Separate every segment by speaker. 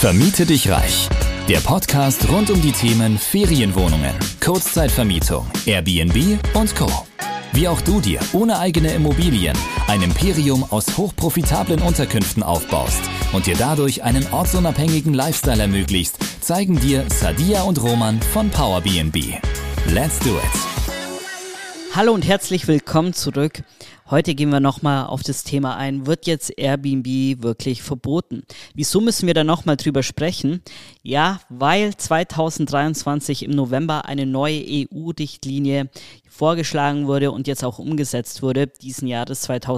Speaker 1: Vermiete dich reich. Der Podcast rund um die Themen Ferienwohnungen, Kurzzeitvermietung, Airbnb und Co. Wie auch du dir ohne eigene Immobilien ein Imperium aus hochprofitablen Unterkünften aufbaust und dir dadurch einen ortsunabhängigen Lifestyle ermöglicht, zeigen dir Sadia und Roman von PowerBnB. Let's do it!
Speaker 2: Hallo und herzlich willkommen zurück. Heute gehen wir nochmal auf das Thema ein, wird jetzt Airbnb wirklich verboten? Wieso müssen wir da nochmal drüber sprechen? Ja, weil 2023 im November eine neue EU-Richtlinie vorgeschlagen wurde und jetzt auch umgesetzt wurde, diesen Jahres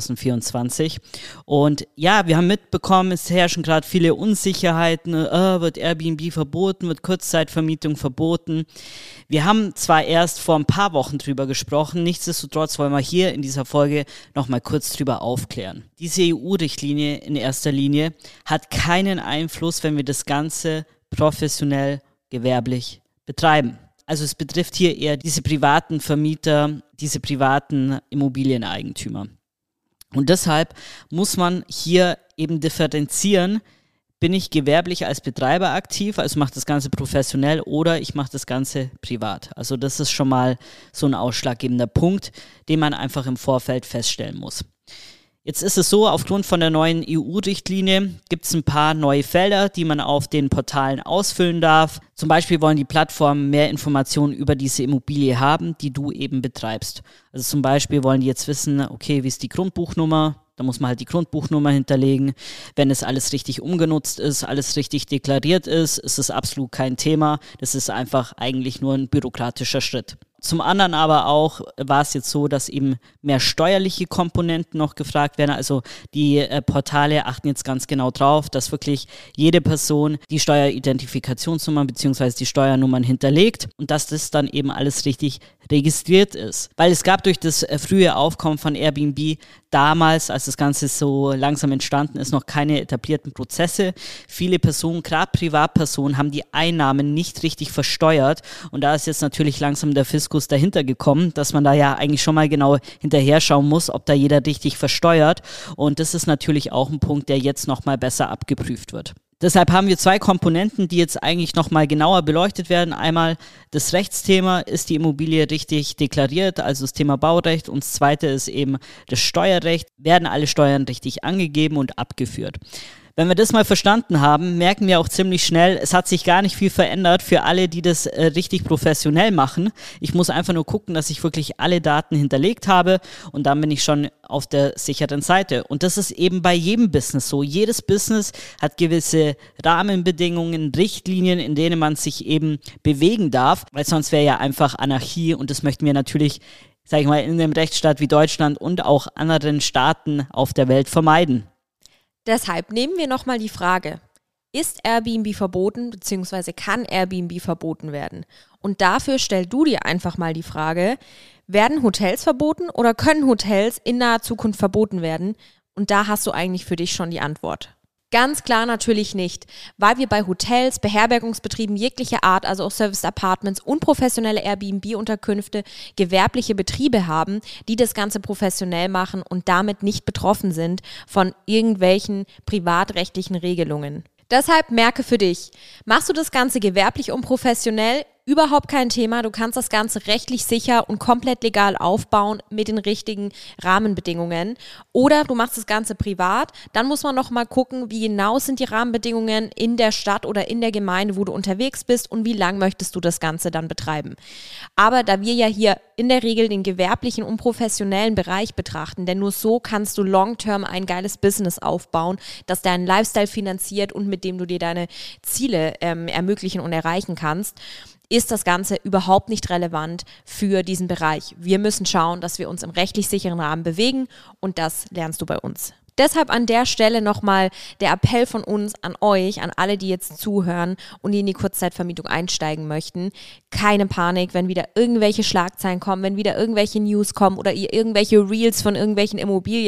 Speaker 2: 2024. Und ja, wir haben mitbekommen, es herrschen gerade viele Unsicherheiten, wird Airbnb verboten, wird Kurzzeitvermietung verboten. Wir haben zwar erst vor ein paar Wochen drüber gesprochen, nichtsdestotrotz wollen wir hier in dieser Folge nochmal kurz drüber aufklären. Diese EU-Richtlinie in erster Linie hat keinen Einfluss, wenn wir das Ganze professionell, gewerblich betreiben. Also es betrifft hier eher diese privaten Vermieter, diese privaten Immobilieneigentümer. Und deshalb muss man hier eben differenzieren, bin ich gewerblich als Betreiber aktiv, also mache das Ganze professionell oder ich mache das Ganze privat. Also das ist schon mal so ein ausschlaggebender Punkt, den man einfach im Vorfeld feststellen muss. Jetzt ist es so, aufgrund von der neuen EU-Richtlinie gibt es ein paar neue Felder, die man auf den Portalen ausfüllen darf. Zum Beispiel wollen die Plattformen mehr Informationen über diese Immobilie haben, die du eben betreibst. Also zum Beispiel wollen die jetzt wissen, okay, wie ist die Grundbuchnummer? Da muss man halt die Grundbuchnummer hinterlegen. Wenn es alles richtig umgenutzt ist, alles richtig deklariert ist es absolut kein Thema. Das ist einfach eigentlich nur ein bürokratischer Schritt. Zum anderen aber auch war es jetzt so, dass eben mehr steuerliche Komponenten noch gefragt werden. Also die Portale achten jetzt ganz genau drauf, dass wirklich jede Person die Steueridentifikationsnummer bzw. die Steuernummern hinterlegt und dass das dann eben alles richtig registriert ist. Weil es gab durch das frühe Aufkommen von Airbnb damals, als das Ganze so langsam entstanden ist, noch keine etablierten Prozesse. Viele Personen, gerade Privatpersonen, haben die Einnahmen nicht richtig versteuert und da ist jetzt natürlich langsam der Fiskus dahinter gekommen, dass man da ja eigentlich schon mal genau hinterher schauen muss, ob da jeder richtig versteuert und das ist natürlich auch ein Punkt, der jetzt nochmal besser abgeprüft wird. Deshalb haben wir zwei Komponenten, die jetzt eigentlich nochmal genauer beleuchtet werden. Einmal das Rechtsthema, ist die Immobilie richtig deklariert, also das Thema Baurecht und das zweite ist eben das Steuerrecht, werden alle Steuern richtig angegeben und abgeführt. Wenn wir das mal verstanden haben, merken wir auch ziemlich schnell, es hat sich gar nicht viel verändert für alle, die das richtig professionell machen. Ich muss einfach nur gucken, dass ich wirklich alle Daten hinterlegt habe und dann bin ich schon auf der sicheren Seite. Und das ist eben bei jedem Business so. Jedes Business hat gewisse Rahmenbedingungen, Richtlinien, in denen man sich eben bewegen darf, weil sonst wäre ja einfach Anarchie und das möchten wir natürlich, sage ich mal, in einem Rechtsstaat wie Deutschland und auch anderen Staaten auf der Welt vermeiden.
Speaker 3: Deshalb nehmen wir nochmal die Frage, ist Airbnb verboten bzw. kann Airbnb verboten werden? Und dafür stell du dir einfach mal die Frage, werden Hotels verboten oder können Hotels in naher Zukunft verboten werden? Und da hast du eigentlich für dich schon die Antwort. Ganz klar natürlich nicht, weil wir bei Hotels, Beherbergungsbetrieben jeglicher Art, also auch Service-Apartments und professionelle Airbnb-Unterkünfte, gewerbliche Betriebe haben, die das Ganze professionell machen und damit nicht betroffen sind von irgendwelchen privatrechtlichen Regelungen. Deshalb merke für dich, machst du das Ganze gewerblich und professionell? Überhaupt kein Thema, du kannst das Ganze rechtlich sicher und komplett legal aufbauen mit den richtigen Rahmenbedingungen. Oder du machst das Ganze privat, dann muss man noch mal gucken, wie genau sind die Rahmenbedingungen in der Stadt oder in der Gemeinde, wo du unterwegs bist und wie lang möchtest du das Ganze dann betreiben. Aber da wir ja hier in der Regel den gewerblichen und professionellen Bereich betrachten, denn nur so kannst du long-term ein geiles Business aufbauen, das deinen Lifestyle finanziert und mit dem du dir deine Ziele ermöglichen und erreichen kannst, ist das Ganze überhaupt nicht relevant für diesen Bereich. Wir müssen schauen, dass wir uns im rechtlich sicheren Rahmen bewegen und das lernst du bei uns. Deshalb an der Stelle nochmal der Appell von uns an euch, an alle, die jetzt zuhören und die in die Kurzzeitvermietung einsteigen möchten. Keine Panik, wenn wieder irgendwelche Schlagzeilen kommen, wenn wieder irgendwelche News kommen oder ihr irgendwelche Reels von irgendwelchen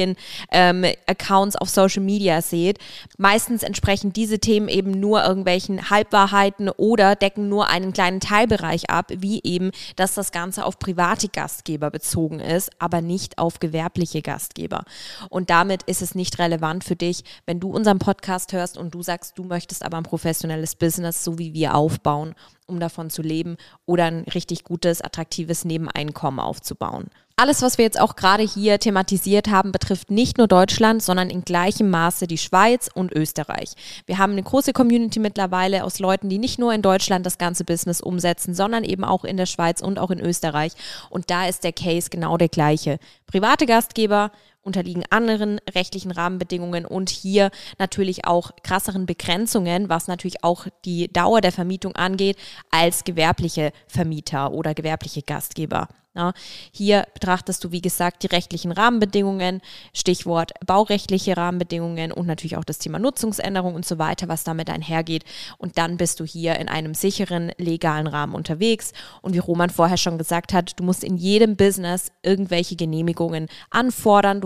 Speaker 3: Immobilien-Accounts auf Social Media seht. Meistens entsprechen diese Themen eben nur irgendwelchen Halbwahrheiten oder decken nur einen kleinen Teilbereich ab, wie eben, dass das Ganze auf private Gastgeber bezogen ist, aber nicht auf gewerbliche Gastgeber. Und damit ist es nicht relevant für dich, wenn du unseren Podcast hörst und du sagst, du möchtest aber ein professionelles Business, so wie wir, aufbauen, um davon zu leben oder ein richtig gutes, attraktives Nebeneinkommen aufzubauen. Alles, was wir jetzt auch gerade hier thematisiert haben, betrifft nicht nur Deutschland, sondern in gleichem Maße die Schweiz und Österreich. Wir haben eine große Community mittlerweile aus Leuten, die nicht nur in Deutschland das ganze Business umsetzen, sondern eben auch in der Schweiz und auch in Österreich. Und da ist der Case genau der gleiche. Private Gastgeber unterliegen anderen rechtlichen Rahmenbedingungen und hier natürlich auch krasseren Begrenzungen, was natürlich auch die Dauer der Vermietung angeht, als gewerbliche Vermieter oder gewerbliche Gastgeber. Ja, hier betrachtest du, wie gesagt, die rechtlichen Rahmenbedingungen, Stichwort baurechtliche Rahmenbedingungen und natürlich auch das Thema Nutzungsänderung und so weiter, was damit einhergeht. Und dann bist du hier in einem sicheren, legalen Rahmen unterwegs. Und wie Roman vorher schon gesagt hat, du musst in jedem Business irgendwelche Genehmigungen anfordern.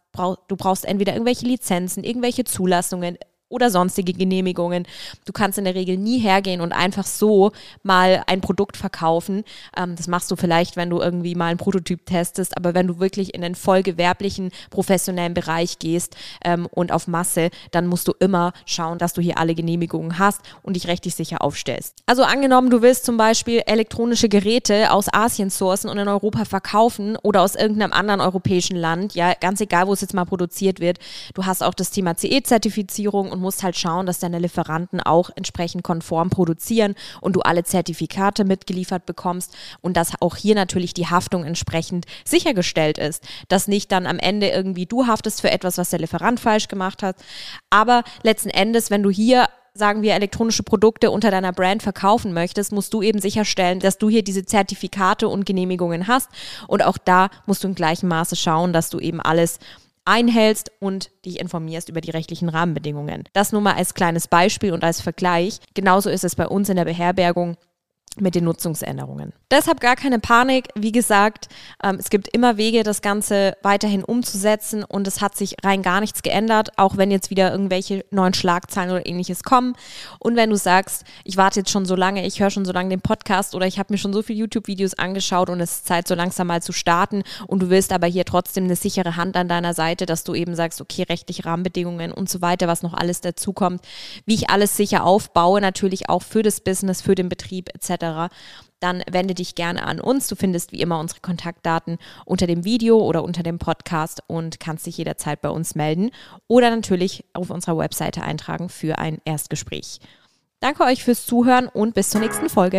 Speaker 3: Du brauchst entweder irgendwelche Lizenzen, irgendwelche Zulassungen oder sonstige Genehmigungen. Du kannst in der Regel nie hergehen und einfach so mal ein Produkt verkaufen. Das machst du vielleicht, wenn du irgendwie mal einen Prototyp testest, aber wenn du wirklich in den vollgewerblichen, professionellen Bereich gehst und auf Masse, dann musst du immer schauen, dass du hier alle Genehmigungen hast und dich rechtlich sicher aufstellst. Also angenommen, du willst zum Beispiel elektronische Geräte aus Asien sourcen und in Europa verkaufen oder aus irgendeinem anderen europäischen Land, ja, ganz egal, wo es jetzt mal produziert wird. Du hast auch das Thema CE-Zertifizierung und musst halt schauen, dass deine Lieferanten auch entsprechend konform produzieren und du alle Zertifikate mitgeliefert bekommst und dass auch hier natürlich die Haftung entsprechend sichergestellt ist, dass nicht dann am Ende irgendwie du haftest für etwas, was der Lieferant falsch gemacht hat. Aber letzten Endes, wenn du hier, sagen wir, elektronische Produkte unter deiner Brand verkaufen möchtest, musst du eben sicherstellen, dass du hier diese Zertifikate und Genehmigungen hast und auch da musst du in gleichem Maße schauen, dass du eben alles einhältst und dich informierst über die rechtlichen Rahmenbedingungen. Das nur mal als kleines Beispiel und als Vergleich. Genauso ist es bei uns in der Beherbergung mit den Nutzungsänderungen. Deshalb gar keine Panik. Wie gesagt, es gibt immer Wege, das Ganze weiterhin umzusetzen und es hat sich rein gar nichts geändert, auch wenn jetzt wieder irgendwelche neuen Schlagzeilen oder ähnliches kommen. Und wenn du sagst, ich warte jetzt schon so lange, ich höre schon so lange den Podcast oder ich habe mir schon so viele YouTube-Videos angeschaut und es ist Zeit, so langsam mal zu starten und du willst aber hier trotzdem eine sichere Hand an deiner Seite, dass du eben sagst, okay, rechtliche Rahmenbedingungen und so weiter, was noch alles dazukommt, wie ich alles sicher aufbaue, natürlich auch für das Business, für den Betrieb etc., dann wende dich gerne an uns. Du findest wie immer unsere Kontaktdaten unter dem Video oder unter dem Podcast und kannst dich jederzeit bei uns melden oder natürlich auf unserer Webseite eintragen für ein Erstgespräch. Danke euch fürs Zuhören und bis zur nächsten Folge.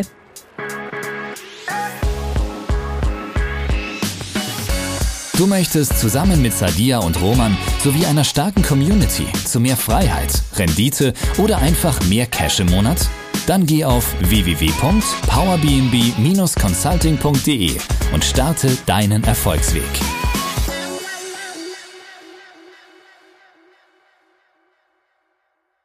Speaker 1: Du möchtest zusammen mit Sadia und Roman sowie einer starken Community zu mehr Freiheit, Rendite oder einfach mehr Cash im Monat? Dann geh auf www.powerbnb-consulting.de und starte deinen Erfolgsweg.